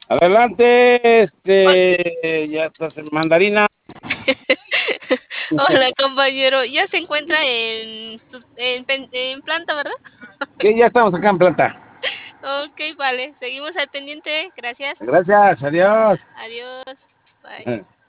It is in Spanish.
Adelante, ya estás en mandarina. Hola, compañero. Ya se encuentra en planta, ¿verdad? Sí, ya estamos acá en planta. Ok, vale. Seguimos al pendiente. Gracias. Gracias, adiós. Adiós. Bye.